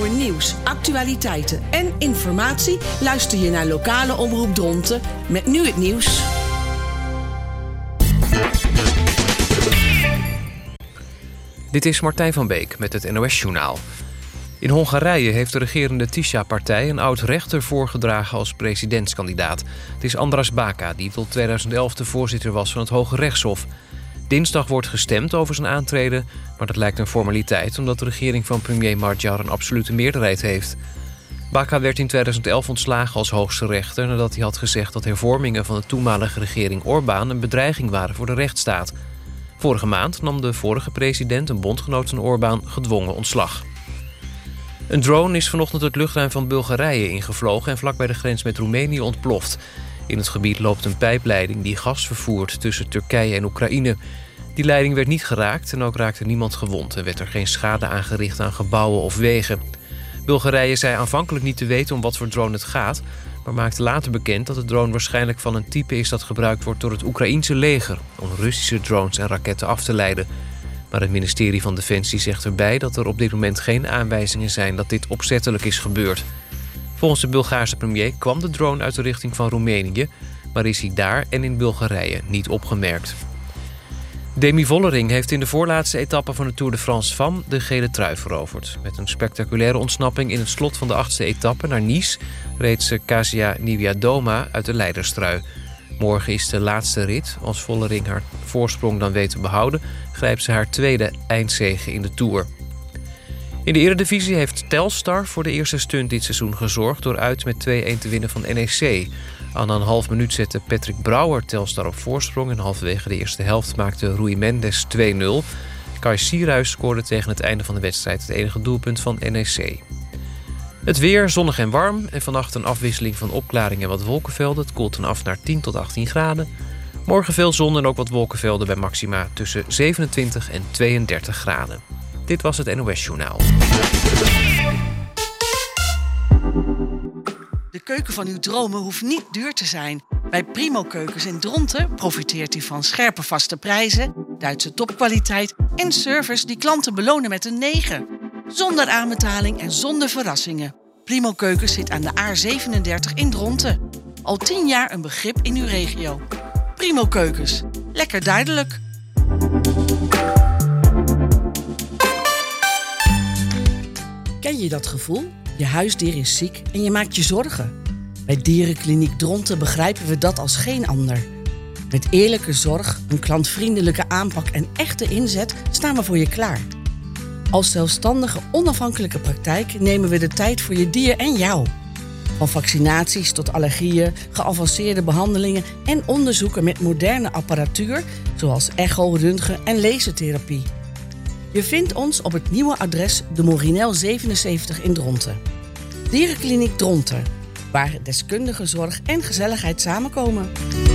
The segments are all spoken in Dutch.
Voor nieuws, actualiteiten en informatie luister je naar lokale omroep Dronten met nu het nieuws. Dit is Martijn van Beek met het NOS-journaal. In Hongarije heeft de regerende Tisza-partij een oud-rechter voorgedragen als presidentskandidaat. Het is Andras Baka, die tot 2011 de voorzitter was van het Hoge Rechtshof. Dinsdag wordt gestemd over zijn aantreden, maar dat lijkt een formaliteit omdat de regering van premier Magyar een absolute meerderheid heeft. Baka werd in 2011 ontslagen als hoogste rechter nadat hij had gezegd dat hervormingen van de toenmalige regering Orbán een bedreiging waren voor de rechtsstaat. Vorige maand nam de vorige president, een bondgenoot van Orbán, gedwongen ontslag. Een drone is vanochtend het luchtruim van Bulgarije ingevlogen en vlak bij de grens met Roemenië ontploft. In het gebied loopt een pijpleiding die gas vervoert tussen Turkije en Oekraïne. Die leiding werd niet geraakt en ook raakte niemand gewond en werd er geen schade aangericht aan gebouwen of wegen. Bulgarije zei aanvankelijk niet te weten om wat voor drone het gaat, maar maakte later bekend dat de drone waarschijnlijk van een type is dat gebruikt wordt door het Oekraïense leger om Russische drones en raketten af te leiden. Maar het ministerie van Defensie zegt erbij dat er op dit moment geen aanwijzingen zijn dat dit opzettelijk is gebeurd. Volgens de Bulgaarse premier kwam de drone uit de richting van Roemenië, maar is hij daar en in Bulgarije niet opgemerkt. Demi Vollering heeft in de voorlaatste etappe van de Tour de France Femmes de gele trui veroverd. Met een spectaculaire ontsnapping in het slot van de 8e etappe naar Nice reed ze Kasia Niewiadoma uit de leiderstrui. Morgen is de laatste rit. Als Vollering haar voorsprong dan weet te behouden, grijpt ze haar tweede eindzege in de Tour. In de Eredivisie heeft Telstar voor de eerste stunt dit seizoen gezorgd door uit met 2-1 te winnen van NEC. Aan een half minuut zette Patrick Brouwer Telstar op voorsprong en halverwege de eerste helft maakte Rui Mendes 2-0. Kai Sierhuis scoorde tegen het einde van de wedstrijd het enige doelpunt van NEC. Het weer zonnig en warm en vannacht een afwisseling van opklaringen en wat wolkenvelden. Het koelt dan af naar 10 tot 18 graden. Morgen veel zon en ook wat wolkenvelden bij maxima tussen 27 en 32 graden. Dit was het NOS-journaal. De keuken van uw dromen hoeft niet duur te zijn. Bij Primo Keukens in Dronten profiteert u van scherpe vaste prijzen, Duitse topkwaliteit en service die klanten belonen met een 9. Zonder aanbetaling en zonder verrassingen. Primo Keukens zit aan de A37 in Dronten. Al 10 jaar een begrip in uw regio. Primo Keukens. Lekker duidelijk. Ken je dat gevoel? Je huisdier is ziek en je maakt je zorgen. Bij Dierenkliniek Dronten begrijpen we dat als geen ander. Met eerlijke zorg, een klantvriendelijke aanpak en echte inzet staan we voor je klaar. Als zelfstandige, onafhankelijke praktijk nemen we de tijd voor je dier en jou. Van vaccinaties tot allergieën, geavanceerde behandelingen en onderzoeken met moderne apparatuur, zoals echo, röntgen en lasertherapie. Je vindt ons op het nieuwe adres de Morinel 77 in Dronten. Dierenkliniek Dronten, waar deskundige zorg en gezelligheid samenkomen.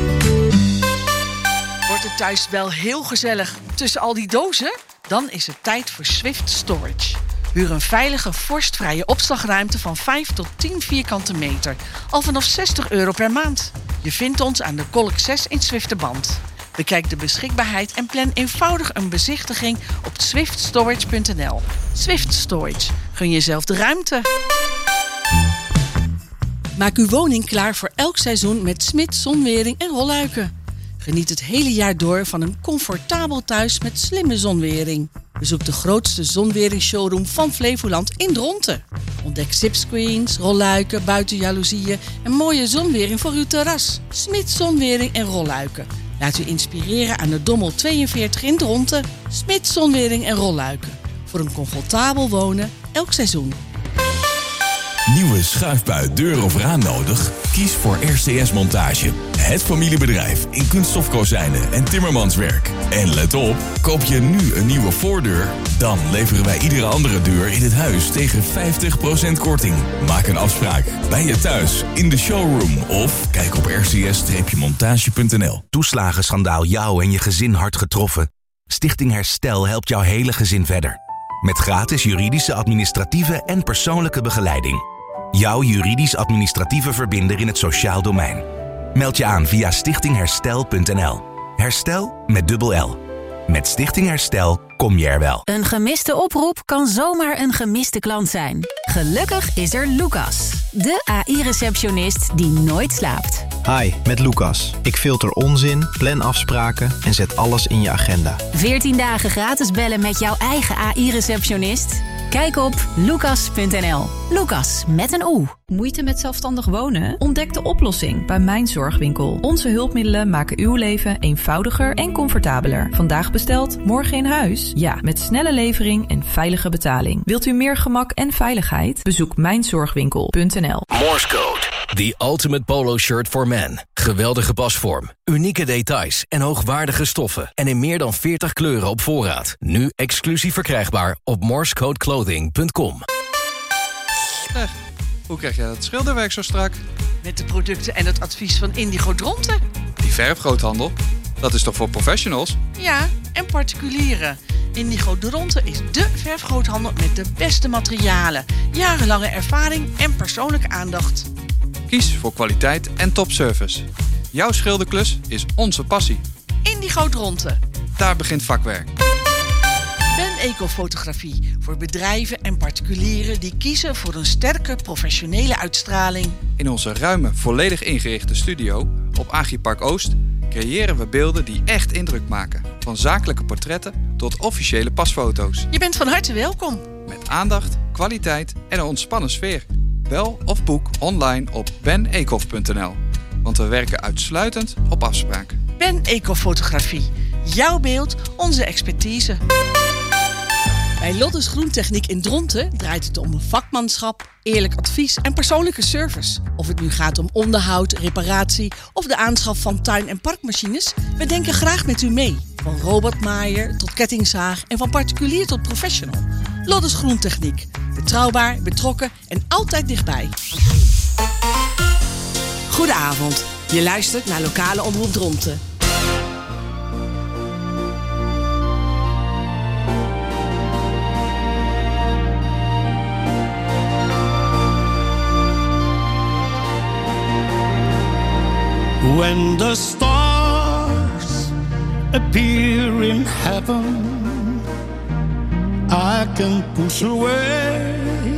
Wordt het thuis wel heel gezellig tussen al die dozen? Dan is het tijd voor Swift Storage. Huur een veilige, vorstvrije opslagruimte van 5 tot 10 vierkante meter. Al vanaf €60 per maand. Je vindt ons aan de Kolk 6 in Zwifterband. Bekijk de beschikbaarheid en plan eenvoudig een bezichtiging op swiftstorage.nl. Swift Storage. Gun jezelf de ruimte. Maak uw woning klaar voor elk seizoen met Smits zonwering en rolluiken. Geniet het hele jaar door van een comfortabel thuis met slimme zonwering. Bezoek de grootste zonweringsshowroom van Flevoland in Dronten. Ontdek zipscreens, rolluiken, buitenjaloezieën en mooie zonwering voor uw terras. Smits zonwering en rolluiken. Laat u inspireren aan de Dommel 42 in Dronten. Smits zonwering en rolluiken. Voor een comfortabel wonen elk seizoen. Nieuwe schuifbui, deur of raam nodig? Kies voor RCS Montage. Het familiebedrijf in kunststofkozijnen en timmermanswerk. En let op, koop je nu een nieuwe voordeur, dan leveren wij iedere andere deur in het huis tegen 50% korting. Maak een afspraak bij je thuis, in de showroom of kijk op rcs-montage.nl. Toeslagenschandaal jou en je gezin hard getroffen? Stichting Herstel helpt jouw hele gezin verder. Met gratis juridische, administratieve en persoonlijke begeleiding. Jouw juridisch-administratieve verbinder in het sociaal domein. Meld je aan via stichtingherstel.nl. Herstel met dubbel L. Met Stichting Herstel kom je er wel. Een gemiste oproep kan zomaar een gemiste klant zijn. Gelukkig is er Lucas, de AI-receptionist die nooit slaapt. Hi, met Lucas. Ik filter onzin, plan afspraken en zet alles in je agenda. 14 dagen gratis bellen met jouw eigen AI-receptionist? Kijk op lucas.nl. Lucas met een O. Moeite met zelfstandig wonen? Ontdek de oplossing bij Mijn Zorgwinkel. Onze hulpmiddelen maken uw leven eenvoudiger en comfortabeler. Vandaag besteld, morgen in huis? Ja, met snelle levering en veilige betaling. Wilt u meer gemak en veiligheid? Bezoek mijnzorgwinkel.nl. Morse Code, the ultimate polo shirt for men. Geweldige pasvorm, unieke details en hoogwaardige stoffen. En in meer dan 40 kleuren op voorraad. Nu exclusief verkrijgbaar op morsecodeclothing.com. Hoe krijg jij dat schilderwerk zo strak? Met de producten en het advies van Indigo Dronten. Die verfgroothandel, dat is toch voor professionals? Ja, en particulieren. Indigo Dronten is dé verfgroothandel met de beste materialen, jarenlange ervaring en persoonlijke aandacht. Kies voor kwaliteit en topservice. Jouw schilderklus is onze passie. Indigo Dronten. Daar begint vakwerk. Ben Ecofotografie voor bedrijven en particulieren die kiezen voor een sterke professionele uitstraling. In onze ruime, volledig ingerichte studio op Agripark Oost creëren we beelden die echt indruk maken. Van zakelijke portretten tot officiële pasfoto's. Je bent van harte welkom. Met aandacht, kwaliteit en een ontspannen sfeer. Bel of boek online op benecof.nl. Want we werken uitsluitend op afspraak. Ben Ecofotografie. Jouw beeld, onze expertise. Bij Lottes Groentechniek in Dronten draait het om vakmanschap, eerlijk advies en persoonlijke service. Of het nu gaat om onderhoud, reparatie of de aanschaf van tuin- en parkmachines, we denken graag met u mee. Van robotmaaier tot kettingzaag en van particulier tot professional. Lottes Groentechniek. Betrouwbaar, betrokken en altijd dichtbij. Goedenavond. Je luistert naar Lokale Omroep Dronten. When the stars appear in heaven, I can push away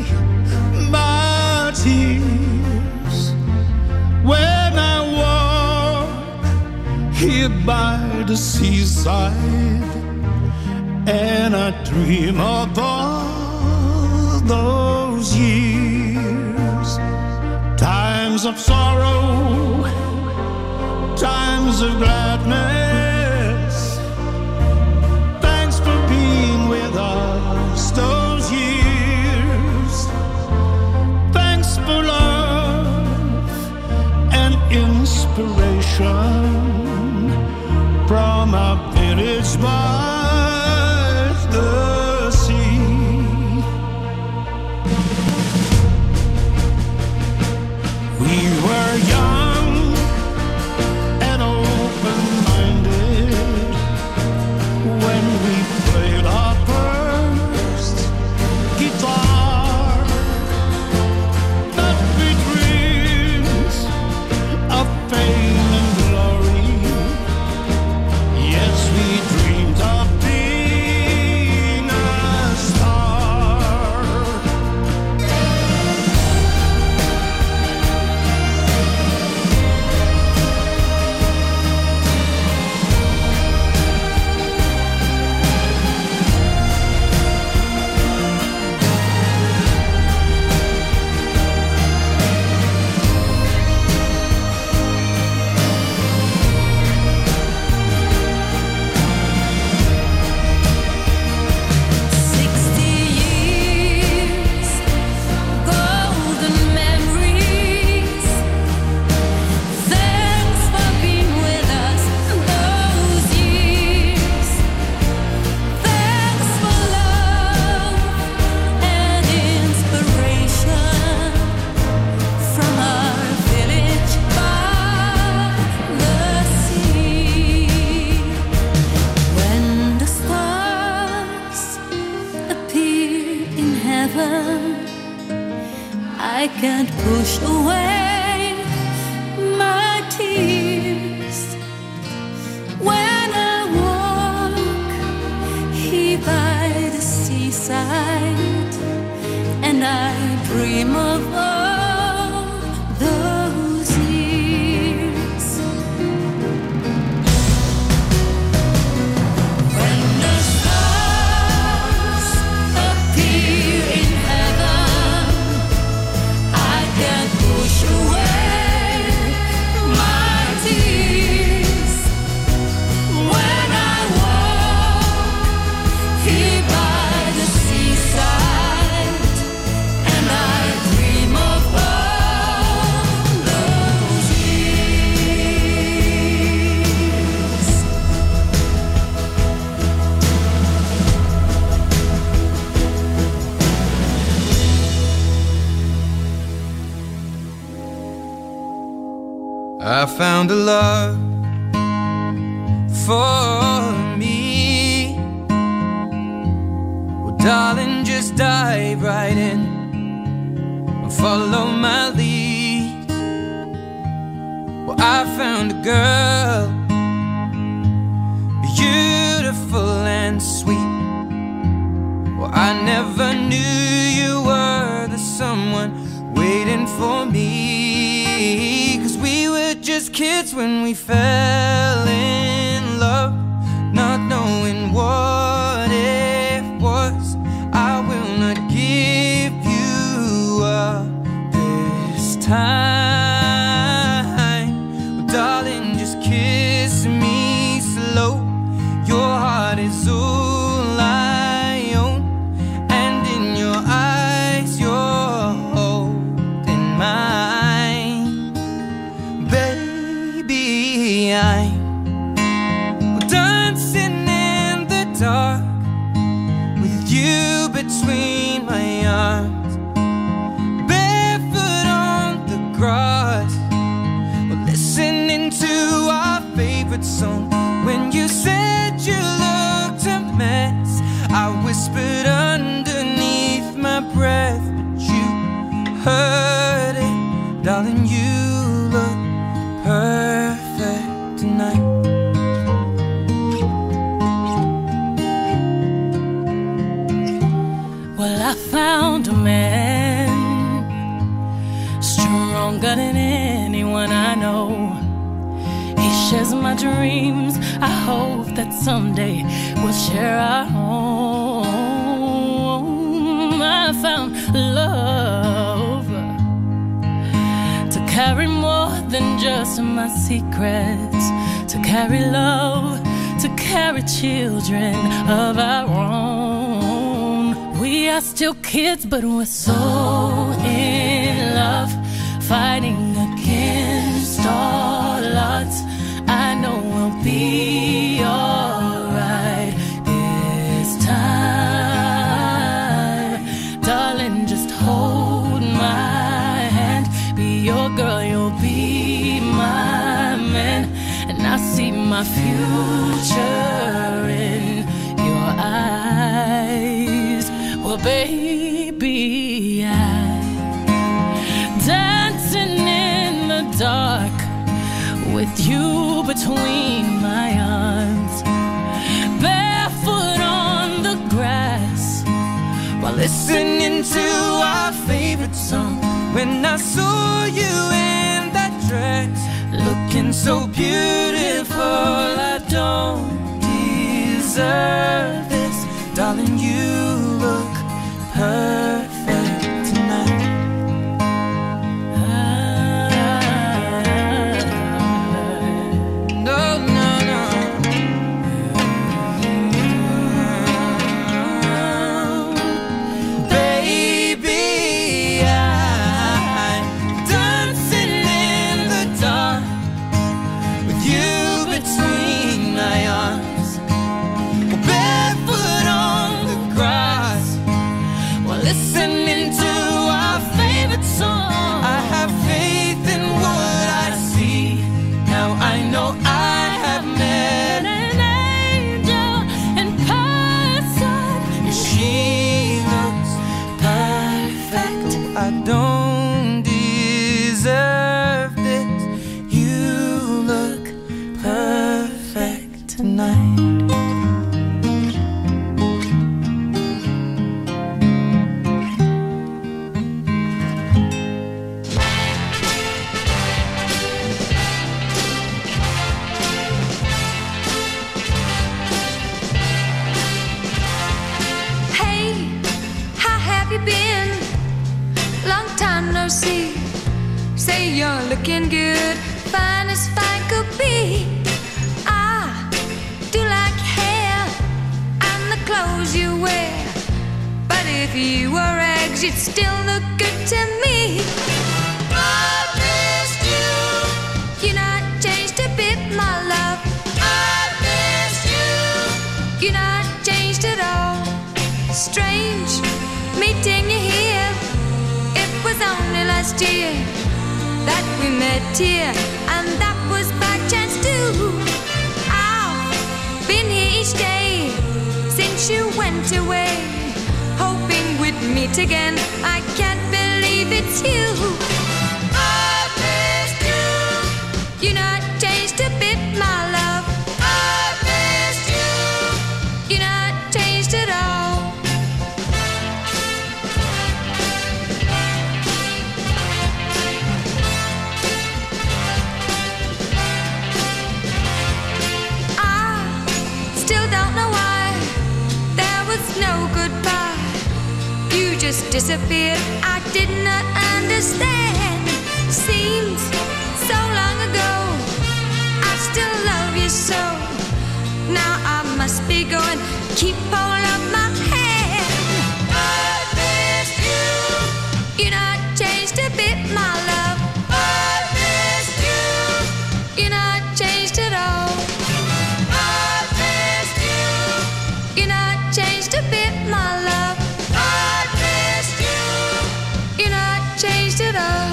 my tears. When I walk here by the seaside and I dream of all those years, times of sorrow, times of gladness, thanks for being with us those years. Thanks for love and inspiration from our village by the sea. We were young and open-minded when we played our first guitar. But we dreamed of fame and glory. Yes, we dreamed of being a star. I can't push away my tears when I walk dream of all those years. When the stars appear in heaven, I can't push away my tears. When I walk here by the seaside, and I dream of all those years. I found a love for me. Well, darling, just dive right in and follow my lead. Well, I found a girl, beautiful and sweet. Well, I never knew you were the someone waiting for me. 'Cause we were just kids when we fell in love, not knowing what it was. I will not give you up this time. Well, darling, just kiss me slow. Your heart is all I own, and in your eyes you're holding mine. Baby, I'm dancing in the dark with you between my arms, barefoot on the grass. We're listening to our favorite song. When you said you looked a mess, I whispered underneath my breath, but you heard it. Darling, you look perfect tonight. Well, I found a man stronger than anyone I know. He shares my dreams. I hope that someday we'll share our home. I found love to carry more than just my secrets, to carry love, to carry children of our own. We are still kids, but we're so in love, fighting against all odds. I know we'll be alright this time. Darling, just hold my hand. Be your girl, you'll be my man. And I see my future in your eyes. Well, baby, I'm dancing in the dark with you between my arms, barefoot on the grass, while listening to our favorite song. When I saw you in that dress, looking so beautiful, I don't deserve this. Darling, you look perfect tonight. looking good, fine as fine could be. I do like hair and the clothes you wear, but if you were eggs, you'd still look good to me. I missed you. You're not changed a bit, my love. I missed you. You're not changed at all. Strange meeting you here. It was only last year that we met here, and that was by chance too. I've been here each day since you went away, hoping we'd meet again. I can't believe it's you. I missed you. You're not changed a bit, my love. I missed you. You're not changed at all. No goodbye, you just disappeared. I did not understand. Seems so long ago, I still love you so. Now I must be going. Keep hold of my hand. I missed you. You're not changed a bit, my love. I missed you. You're not changed at all. I missed you. You're not changed a bit, my love. I missed you. You're not changed at all.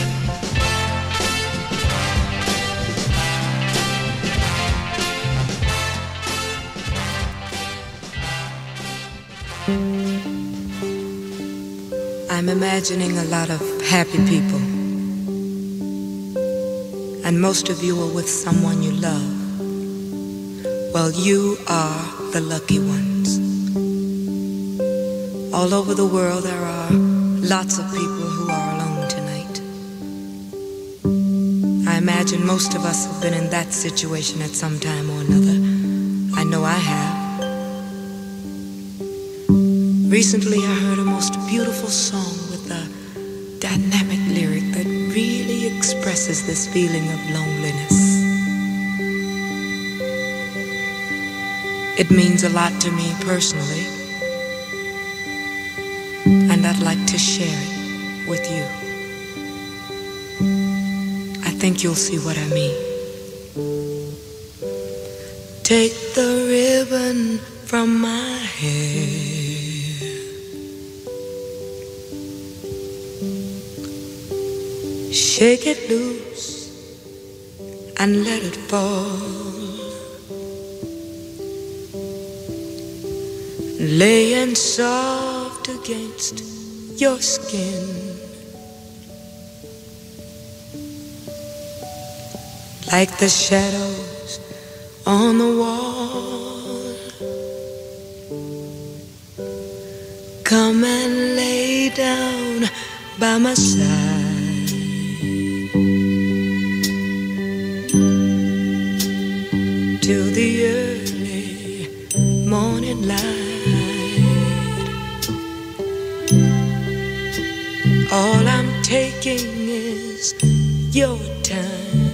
I'm imagining a lot of happy people, and most of you are with someone you love. Well, you are the lucky ones. All over the world there are lots of people who are alone tonight. I imagine most of us have been in that situation at some time or another. I know I have. Recently I heard a most beautiful song with a dynamic lyric that really expresses this feeling of loneliness. It means a lot to me personally, and I'd like to share it with you. I think you'll see what I mean. Take the ribbon from my hair, shake it loose and let it fall. Laying soft against your skin, like the shadows on the wall. Come and lay down by my side, till the early morning light. All I'm taking is your time.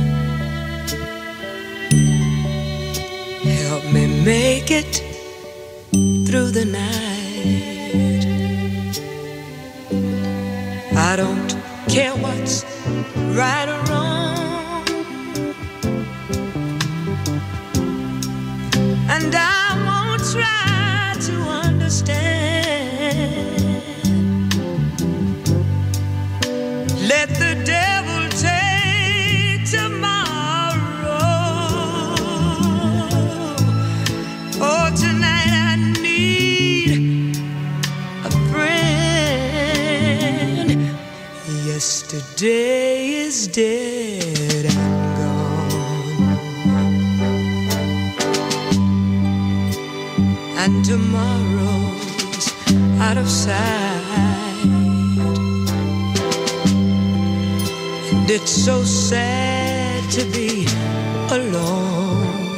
Help me make it through the night. I don't care what's right or wrong, and I won't try to understand. Let the devil take tomorrow. Oh, tonight I need a friend. Yesterday is dead and gone, and tomorrow's out of sight. And it's so sad to be alone.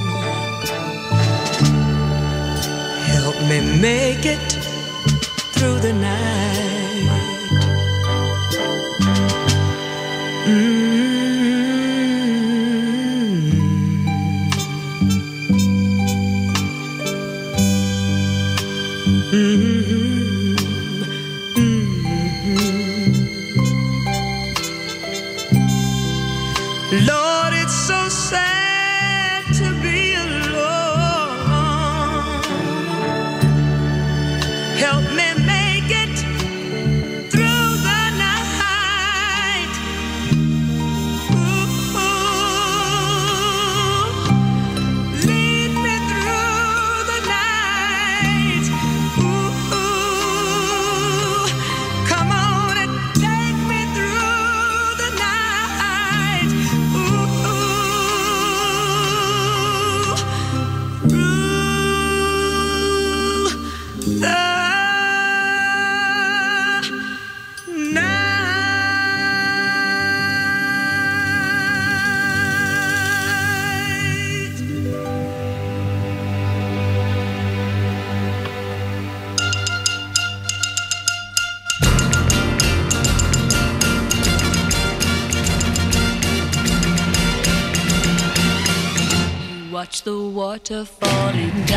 Help me make it through the night. water falling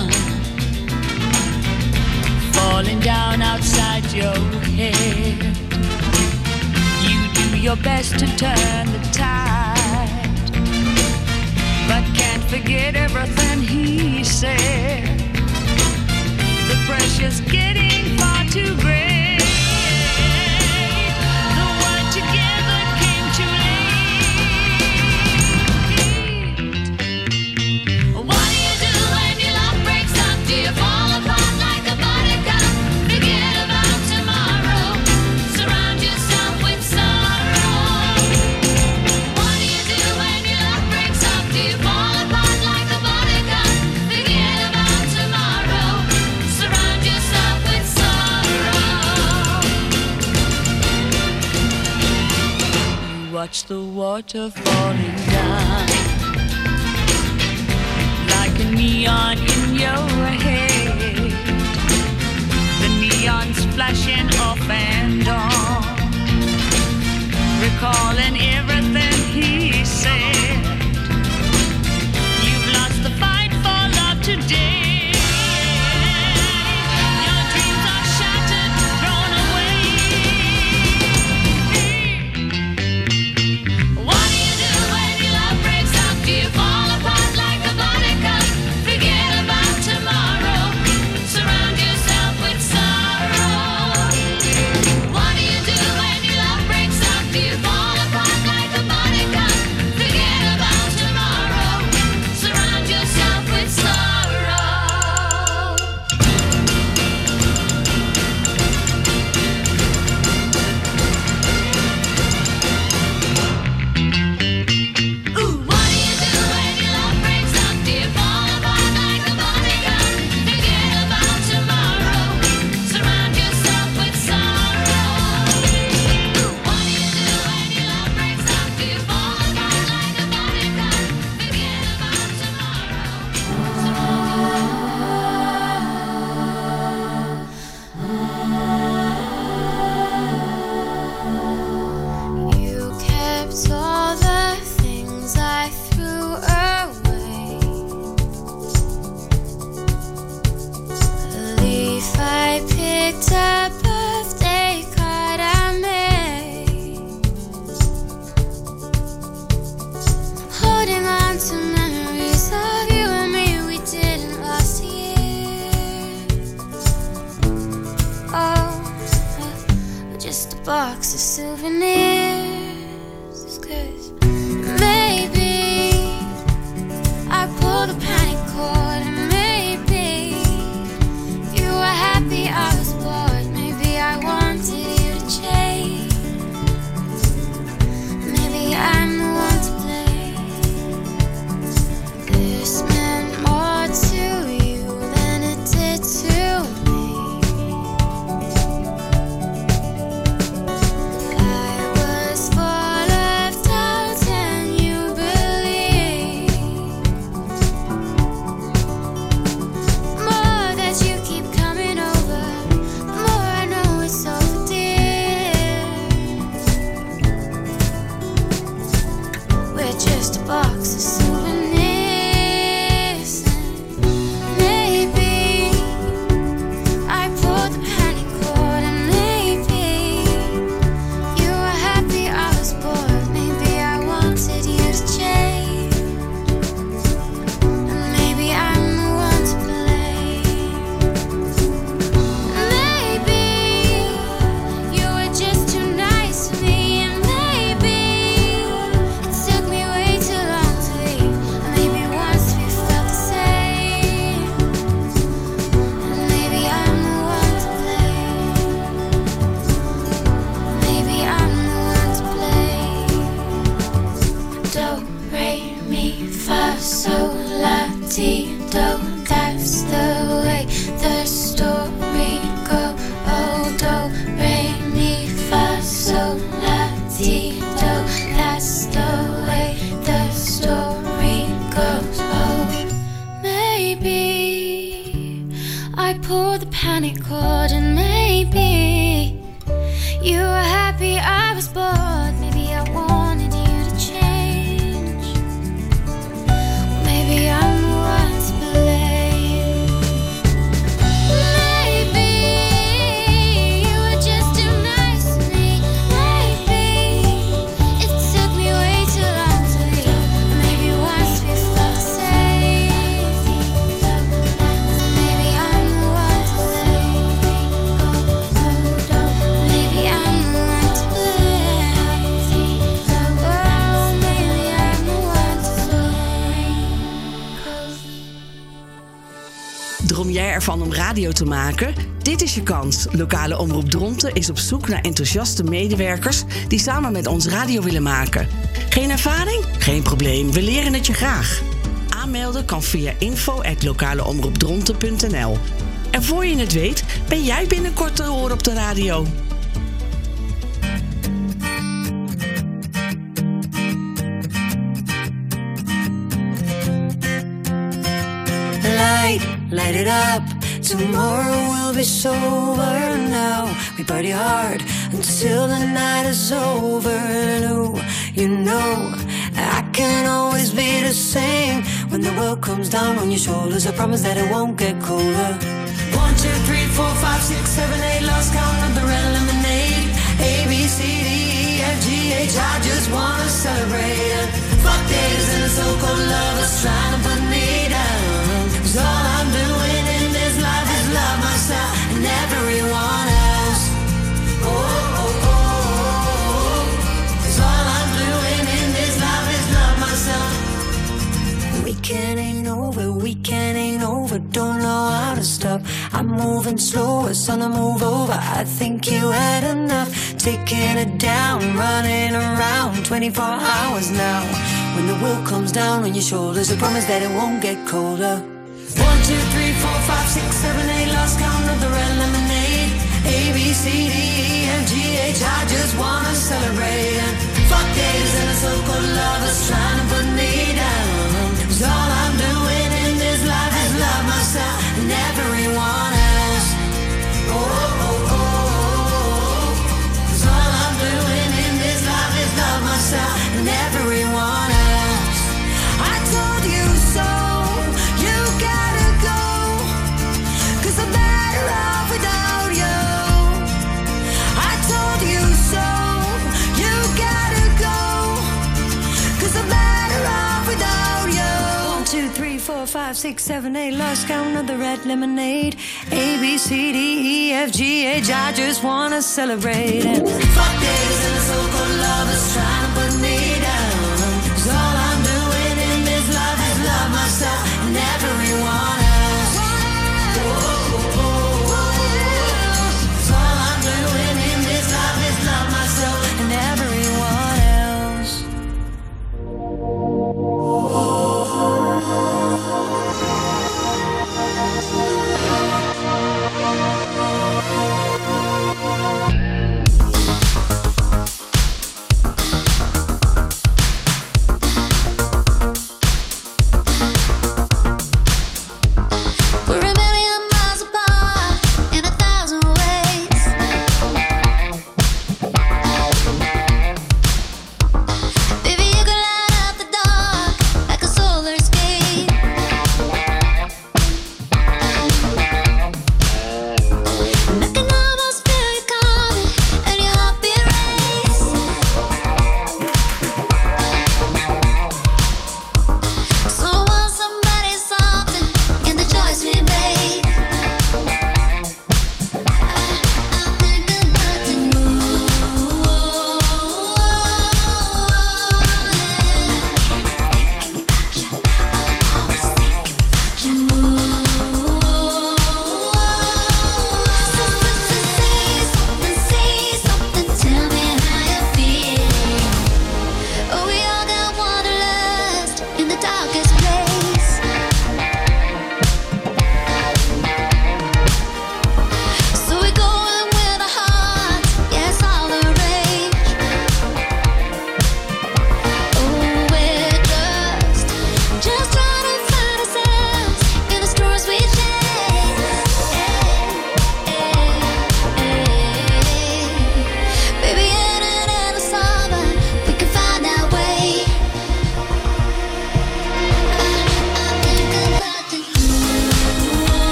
down outside your head. You do your best to turn the tide, but can't forget everything he said. The pressure's getting far too great. The word together came too late. What do you do when your love breaks up? Do you fall apart like a buttercup? Forget about tomorrow. Surround yourself with sorrow. What do you do when your love breaks up? Do you fall apart like a buttercup? Forget about tomorrow. Surround yourself with sorrow. You watch the water falling down like a neon in your head. The neon's flashing off and on, recalling everything he said. You've lost the fight for love today. Your dreams are shattered, thrown away. What do you do when your love breaks up? Do you fall apart like a buttercup? Forget about tomorrow. Surround yourself with sorrow. What do you do when your love breaks up? Do you fall apart like a buttercup? Forget about tomorrow. Surround yourself with sorrow. Ooh, what do you do when your love breaks up? Do you fall apart like a buttercup? Forget about tomorrow. Surround yourself with sorrow. Ooh, what do you do when your love breaks up? Do you fall apart like a buttercup? Forget about You kept all the things I threw away. The leaf I picked up, birthday card I made. Holding on to memories of you and me we didn't last year. Oh, just a box of souvenirs. 'Cause maybe I pulled a panic cord, and maybe you were happy I was bored. Maybe I wanted you to change. Maybe I'm the one to blame. This meant more to you than it did to me. I was full of doubt ervan om radio te maken? Dit is je kans. Lokale Omroep Dronten is op zoek naar enthousiaste medewerkers die samen met ons radio willen maken. Geen ervaring? Geen probleem, we leren het je graag. Aanmelden kan via info@lokaleomroepdronten.nl. En voor je het weet, ben jij binnenkort te horen op de radio. Light it up. Tomorrow will be sober. Now we party hard until the night is over. And oh, you know I can always be the same. When the world comes down on your shoulders, I promise that it won't get colder. 1, 2, 3, 4, 5, 6, 7, 8. Lost count of the red lemonade. A, B, C, D, E, F, G, H. I just wanna celebrate it. Fuck days and the so-called lovers trying to put me down. 'Cause all I'm doing in this life is love myself and everyone else. Oh, oh, oh, oh. 'Cause all I'm doing in this life is love myself. Weekend ain't over, don't know how to stop. I'm moving slower, son, I move over. I think you had enough, taking it down, running around 24 hours now. When the world comes down on your shoulders, I promise that it won't get colder. 1, 2, 3, 4, 5, 6, 7, 8. Lost count of the red lemonade. A, B, C, D, E, F, G, H. I just wanna celebrate it. Fuck days and the so-called lovers trying to put me down. 'Cause all I'm doing in this life is love myself and everyone else. Oh, oh, oh, oh. 'Cause all I'm doing in this life is love myself and everyone else. I told you so. You gotta go. 'Cause I'm better off without you. I told you so. You gotta go. 'Cause I'm better off without you. 1, 2, 3, 4, 5, 6, 7, 8. Lost count of the red lemonade. A, B, C, D, E, F, G, H. I just wanna celebrate it. Fuck days and the so-called lovers trying to put me down. 'Cause all I'm doing in this life is love myself and everyone else. Oh, oh, oh, oh. 'Cause all I'm doing in this life is love myself and everyone else.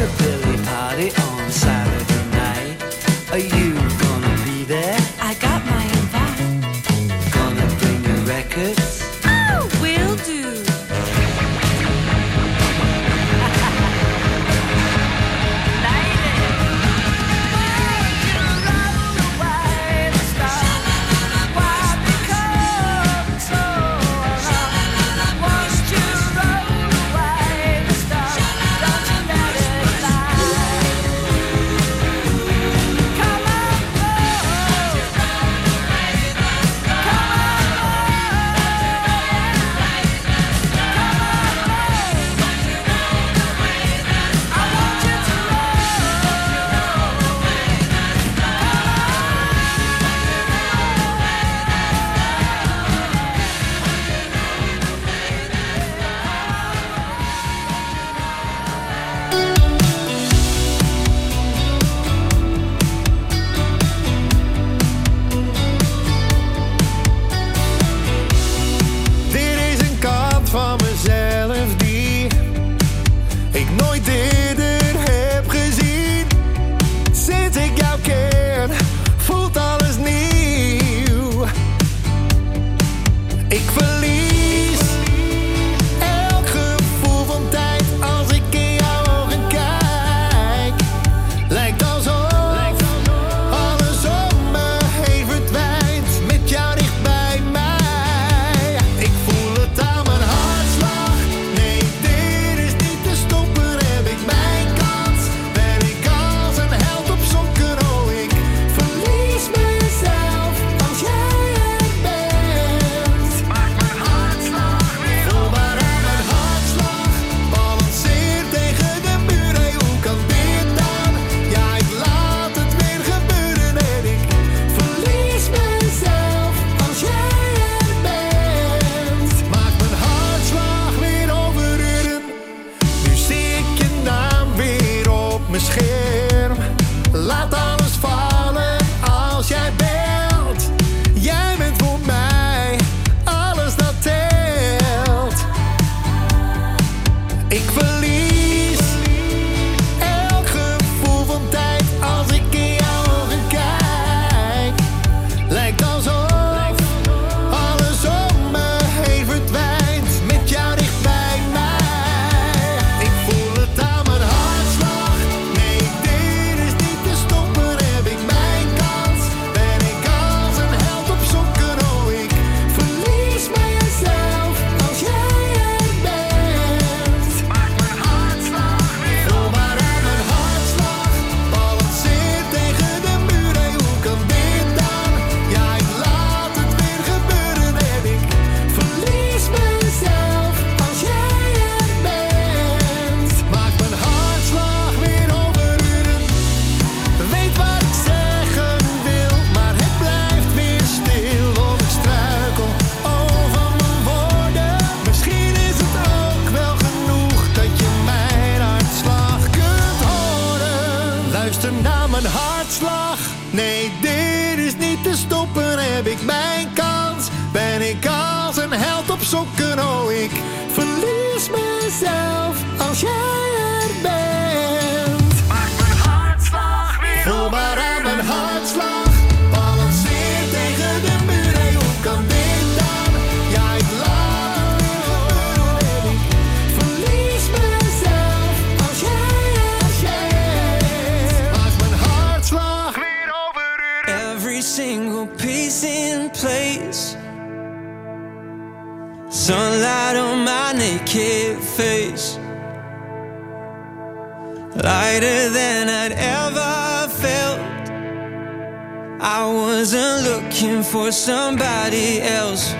rockabilly party on Saturday night. Are you gonna be there? I got my invite. Gonna bring your records? Oh, will do. Nee, dit is niet te stoppen, heb ik mijn kans. Ben ik als een held op zoeken, oh ik verlies mezelf als jij er bent. Maak mijn hartslag weer voel maar aan mijn hartslag. Balanceer tegen de muur, hey, hoe kan dit dan? Ja, ik laat het weer gebeuren en ik verlies mezelf als jij bent. Maak mijn hartslag weer overuren. Every single piece in place. Sunlight on my naked face. Lighter than I'd ever felt. I wasn't looking for somebody else.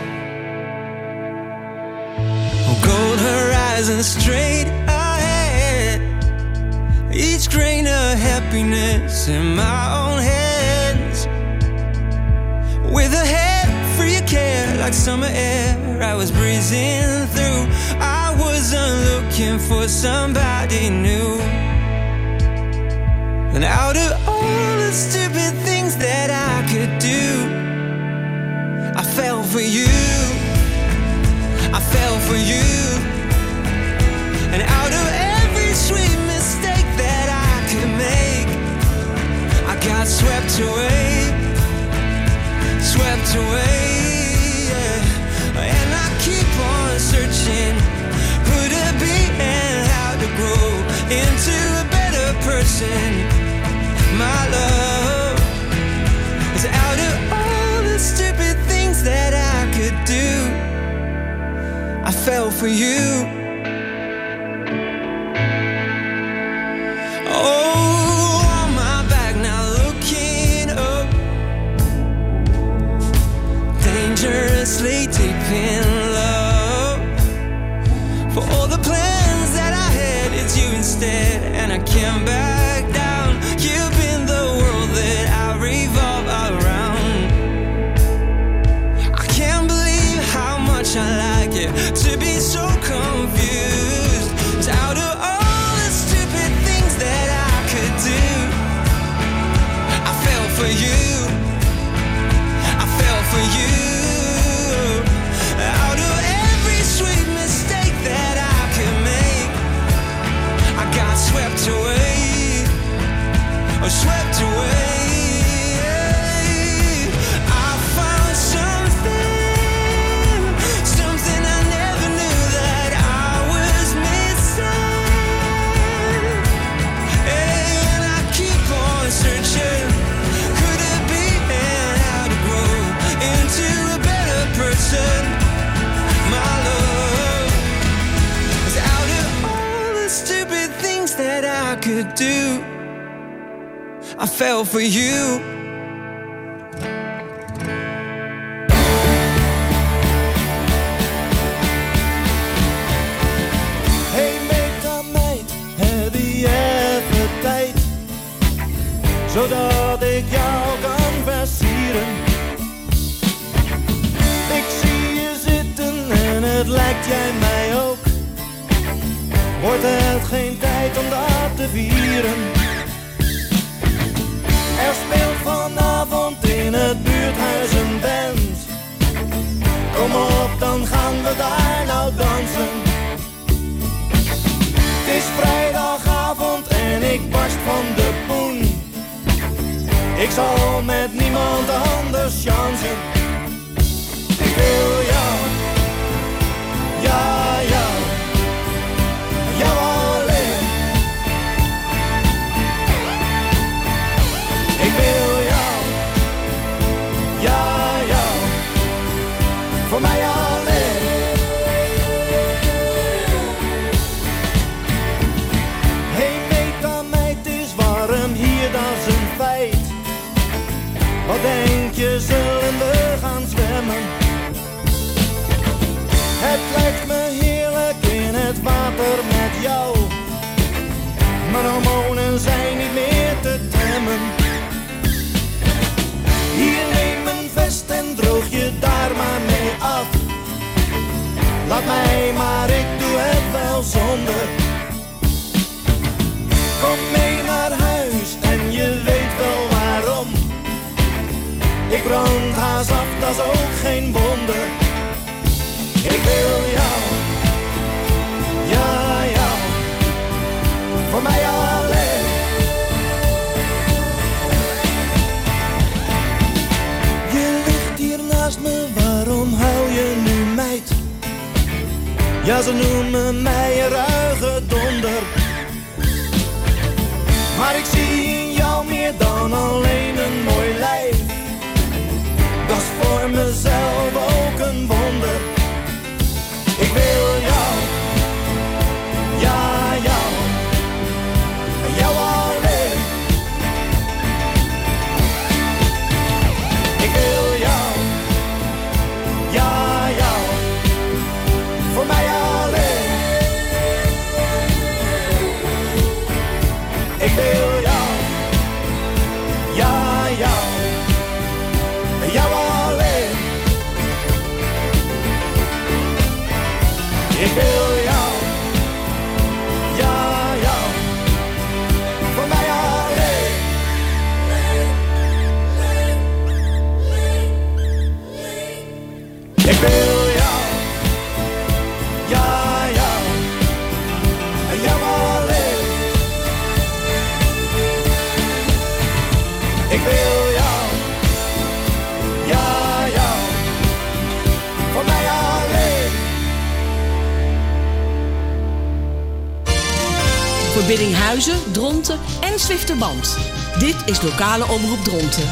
Gold horizon straight ahead. Each grain of happiness in my own hands. With a head free of care like summer air, I was breezing through. I wasn't looking for somebody new. And out of all the stupid things that I could do, I fell for you. I fell for you. And out of every sweet mistake that swept away, swept away, yeah. And I keep on searching who to be and how to grow into a better person. My love is out of all the stupid things that I could do. I fell for you. Oh, on my back now looking up, dangerously deep in love. For all the plans that I had, it's you instead, and I can't back down. You've been the world that I revolve around. I can't believe how much I like it, to be so confused. It's out of all the stupid things that I could do. I fell for you, I fell for you. Out of every sweet mistake that I could make, I got swept away, or swept away. I found something, something I never knew that I was missing. And I keep on searching, could it be and how to grow into a better person. My love is out of all the stupid things that I could do. I fell for you. Hey meid, meid, heb je even tijd? Zodat ik jou kan versieren. Ik zie je zitten en het lijkt jij mij ook. Wordt het geen tijd om dat te vieren? Er speelt vanavond in het buurthuis een band. Kom op, dan gaan we daar nou dansen. Het is vrijdagavond en ik barst van de poen. Ik zal met niemand anders chansen. Ik wil jou, ja, jou, jou alleen. Ik wil jou, ja, jou, voor mij alleen. Hey meid, het is warm hier, dat is een feit. Wat denk je, zullen we gaan zwemmen? Het lijkt me heerlijk in het water met jou. Mijn hormonen zijn niet meer te temmen. Hier, neem een vest en droog je daar maar mee af. Laat mij maar, ik doe het wel zonder. Kom mee naar huis en je weet wel waarom. Ik brand haast af, dat is ook geen wonder. Ik wil jou, ja, jou, voor mij alleen. Je ligt hier naast me, waarom huil je nu meid? Ja, ze noemen mij een ruige donder. Maar ik zie in jou meer dan alleen een mooi lijf. Dat is voor mezelf ook een wonder. Ik wil jou, ja, jou, jou alleen. Ik wil jou, ja, jou, voor mij alleen. Ik wil jou. Biddinghuizen, Dronten en Zwifterband. Dit is lokale omroep Dronten.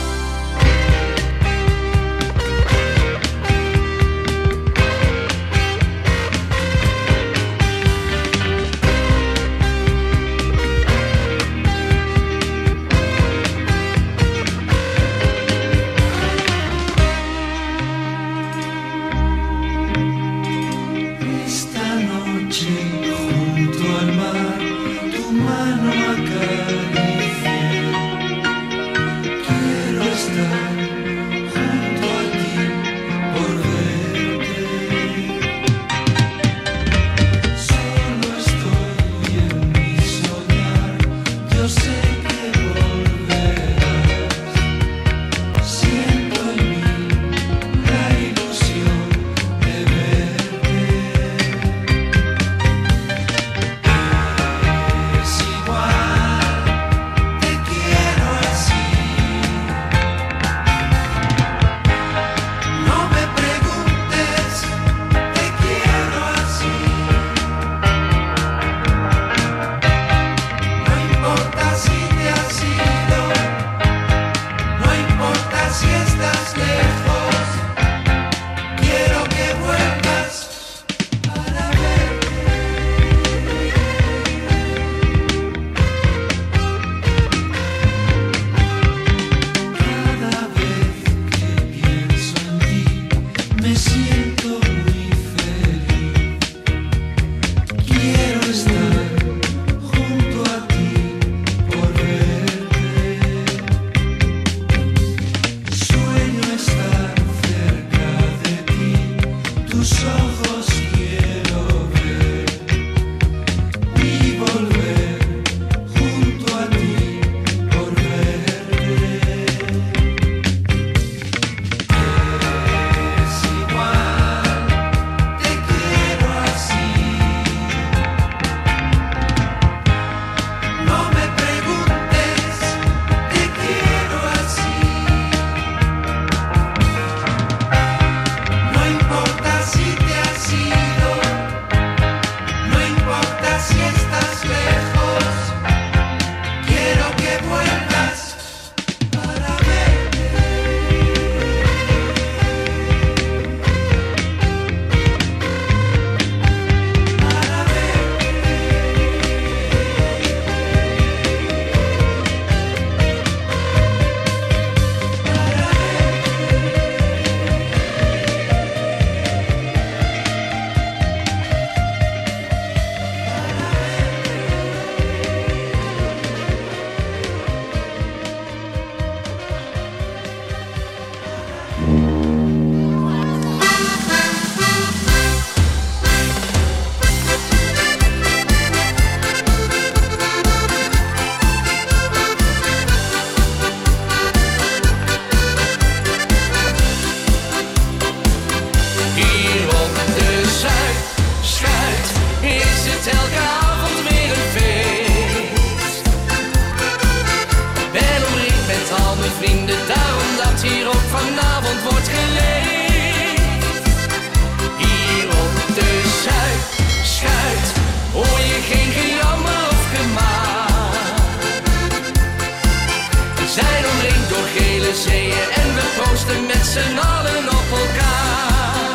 z'n allen op elkaar.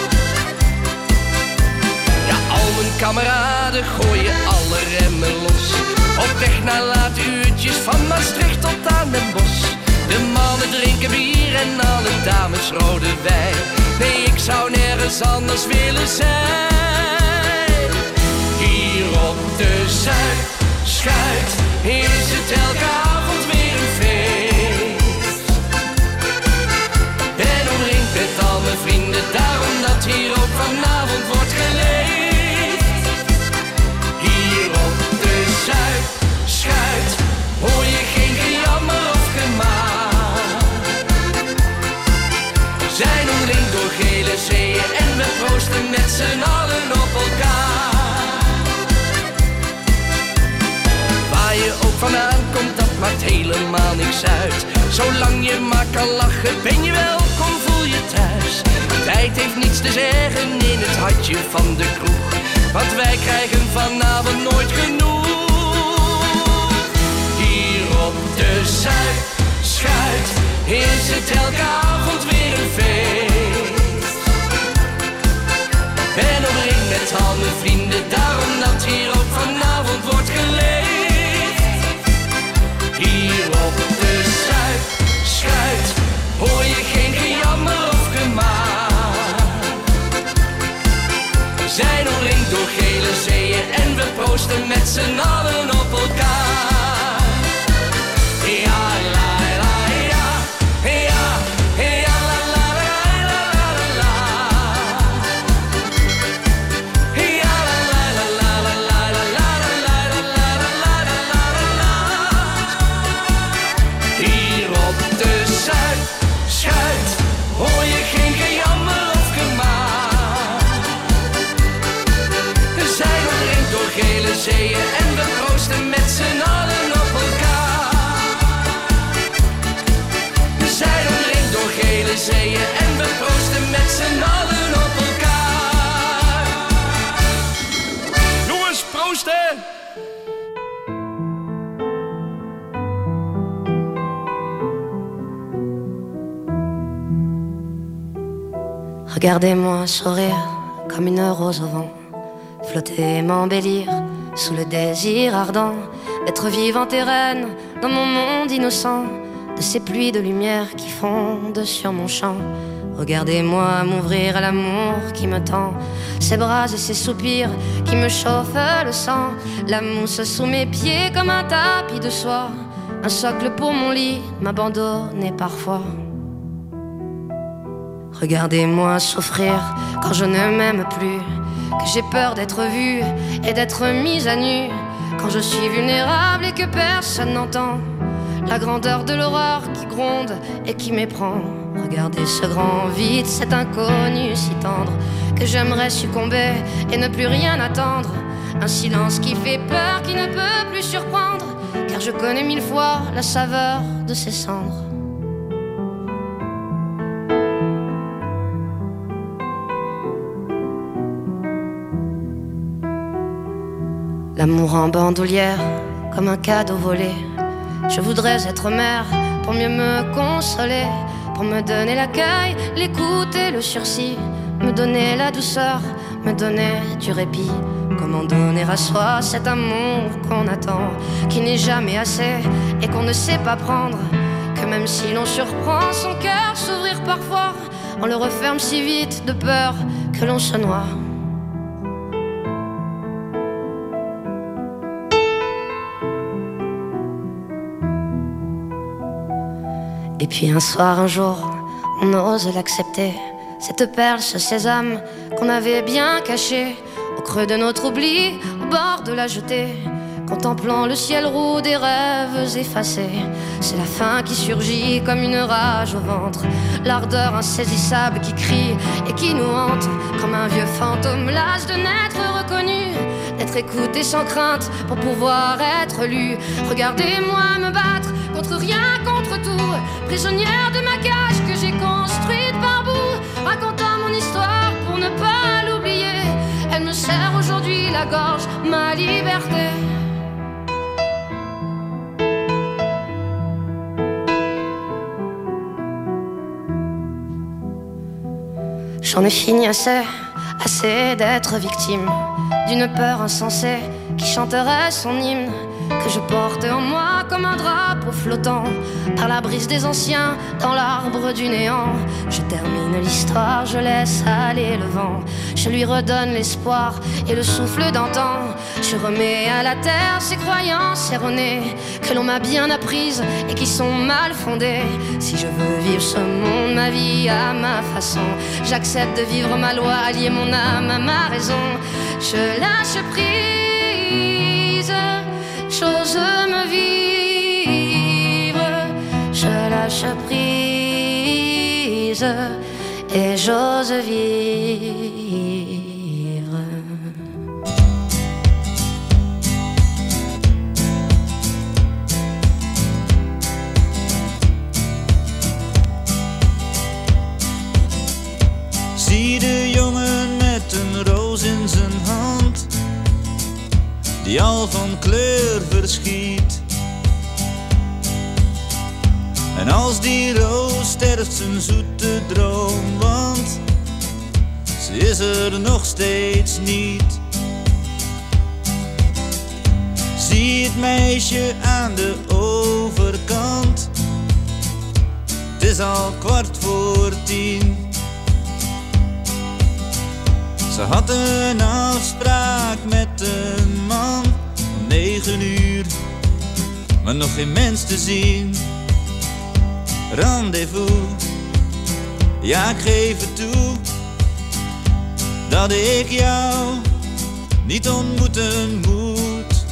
Ja, al mijn kameraden gooien alle remmen los. Op weg naar late uurtjes van Maastricht tot aan Den Bosch. De mannen drinken bier en alle dames rode wijn. Nee, ik zou nergens anders willen zijn. Hier op de Zuidschuit is het elke avond weer een feest. Ben omringd met al mijn vrienden, daarom dat hier ook vanavond wordt geleefd. Hier op de Zuidschuit hoor je geen gejammer of gemaal. We zijn omringd door gele zeeën en we proosten met z'n allen op elkaar. Waar je ook vandaan komt, dat maakt helemaal niks uit. Zolang je maar kan lachen, ben je welkom, voel je thuis. Tijd heeft niets te zeggen in het hartje van de kroeg, want wij krijgen vanavond nooit genoeg. Zuid, schuit, is het elke avond weer een feest. Ben omringd met al mijn vrienden, daarom dat hier ook vanavond wordt geleefd. Hier op de Zuid, schuit, hoor je geen gejammer of gemaak. We zijn omringd door gele zeeën en we proosten met z'n allen op elkaar. Ja, la, la, ja, ja, ja, la, la, la, la, la, la. Ja, la, la, la, la, la, la, la, la, la, la, la, la. Hier op de Zuid, schuit, hoor je geen gejammer of gemaak. We zijn omringd door gele zeeën en we proosten met z'n allen op elkaar. We zijn omringd door gele zeeën en we proosten met z'n allen op elkaar. Jongens, proosten! Regardez-moi sourire comme une rose au vent, flotter et m'embellir sous le désir ardent d'être vivante et reine dans mon monde innocent, de ces pluies de lumière qui fondent sur mon champ. Regardez-moi m'ouvrir à l'amour qui me tend, ses bras et ses soupirs qui me chauffent le sang, la mousse sous mes pieds comme un tapis de soie, un socle pour mon lit m'abandonner parfois. Regardez-moi souffrir quand je ne m'aime plus, que j'ai peur d'être vue et d'être mise à nu, quand je suis vulnérable et que personne n'entend la grandeur de l'horreur qui gronde et qui m'éprend. Regardez ce grand vide, cet inconnu si tendre, que j'aimerais succomber et ne plus rien attendre. Un silence qui fait peur, qui ne peut plus surprendre, car je connais 1000 fois la saveur de ses cendres. L'amour en bandoulière, comme un cadeau volé. Je voudrais être mère pour mieux me consoler, pour me donner l'accueil, l'écoute et le sursis, me donner la douceur, me donner du répit. Comment donner à soi cet amour qu'on attend, qui n'est jamais assez et qu'on ne sait pas prendre, que même si l'on surprend son cœur s'ouvrir parfois, on le referme si vite de peur que l'on se noie. Et puis un soir, un jour, on ose l'accepter, cette perle, ce sésame qu'on avait bien caché au creux de notre oubli, au bord de la jetée, contemplant le ciel roux des rêves effacés. C'est la faim qui surgit comme une rage au ventre, l'ardeur insaisissable qui crie et qui nous hante, comme un vieux fantôme las de n'être reconnu, d'être écouté sans crainte pour pouvoir être lu. Regardez-moi me battre contre rien, contre tout, prisonnière de ma cage que j'ai construite par bout, racontant mon histoire pour ne pas l'oublier. Elle me serre aujourd'hui la gorge, ma liberté. J'en ai fini assez d'être victime d'une peur insensée qui chanterait son hymne, que je porte en moi comme un drapeau flottant par la brise des anciens dans l'arbre du néant. Je termine l'histoire, je laisse aller le vent, je lui redonne l'espoir et le souffle d'antan. Je remets à la terre ces croyances erronées que l'on m'a bien apprises et qui sont mal fondées. Si je veux vivre ce monde, ma vie à ma façon, j'accepte de vivre ma loi, allier mon âme à ma raison. Je lâche prise, j'ose me vivre, je lâche prise et j'ose vivre. Zie de jongen met een roos in zijn hand, die al van kleur verschiet. Als die roos sterft zijn zoete droom, want ze is er nog steeds niet. Zie het meisje aan de overkant, het is al 10:15. Ze had een afspraak met een man om 9:00, maar nog geen mens te zien. Rendezvous, ja ik geef het toe, dat ik jou niet ontmoeten moet.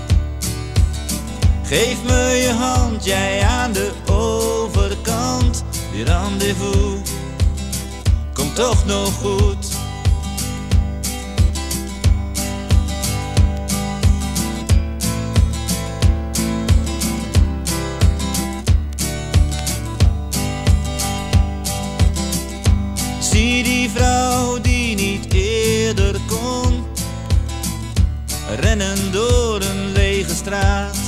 Geef me je hand, jij aan de overkant. Die rendezvous komt toch nog goed. Zie die vrouw die niet eerder kon, rennen door een lege straat.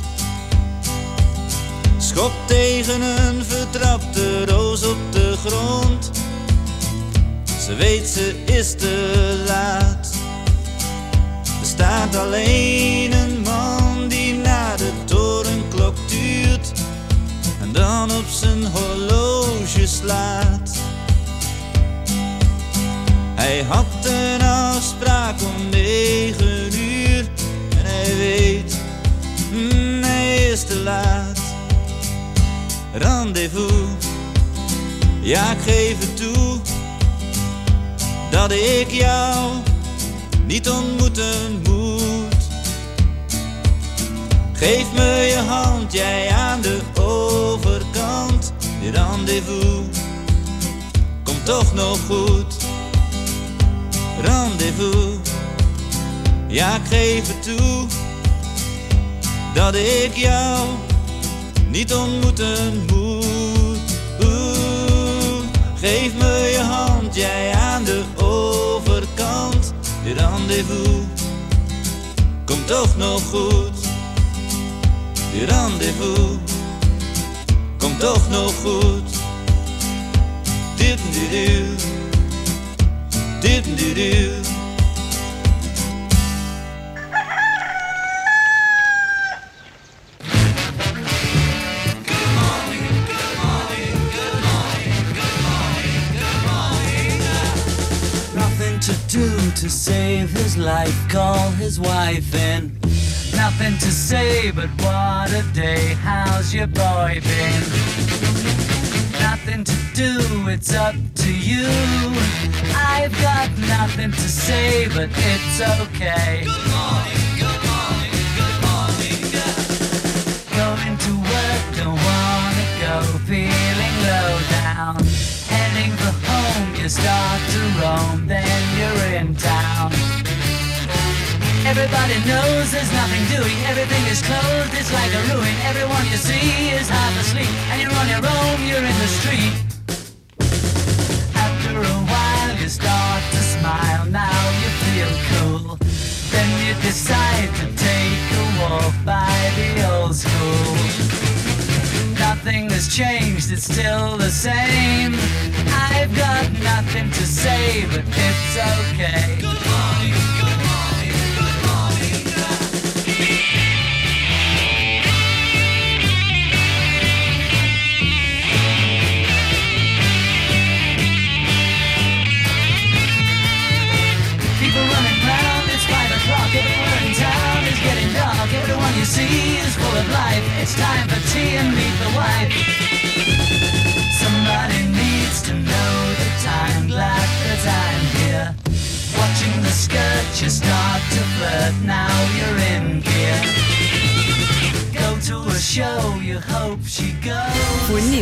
Schopt tegen een vertrapte roos op de grond. Ze weet ze is te laat. Er staat alleen een man die naar de torenklok tuurt en dan op zijn horloge slaat. Hij had een afspraak om 9:00 en hij weet, hij is te laat. Rendezvous, ja ik geef het toe, dat ik jou niet ontmoeten moet. Geef me je hand, jij aan de overkant. Die rendezvous komt toch nog goed. Rendezvous, ja ik geef het toe, dat ik jou niet ontmoeten moet. Geef me je hand, jij aan de overkant. Die rendezvous komt toch nog goed. Die rendezvous komt toch nog goed. Dit-en-du-du, dit-en-du-du. To save his life, call his wife in. Nothing to say, but what a day. How's your boy been? Nothing to do, it's up to you. I've got nothing to say, but it's okay. Good morning, good morning, good morning. Going to work, don't wanna go, feeling low down. Heading for home, you start to roam, then you're in town. Everybody knows there's nothing doing, everything is closed, it's like a ruin. Everyone you see is half asleep, and you're on your own, you're in the street. After a while you start to smile, now you feel cool. Then you decide to take a walk by the old school. Nothing has changed, it's still the same. I've got nothing to say, but it's okay. Good morning, good morning, good morning. People running round, it's 5 o'clock. Everywhere in town is getting dark. Everyone you see is full of life. It's time for tea and meet the wife. Somebody needs to know the time, glad that I'm here. Watching the skirt, you start to flirt, now you're in gear. Go to a show, you hope she goes. Voor nieuw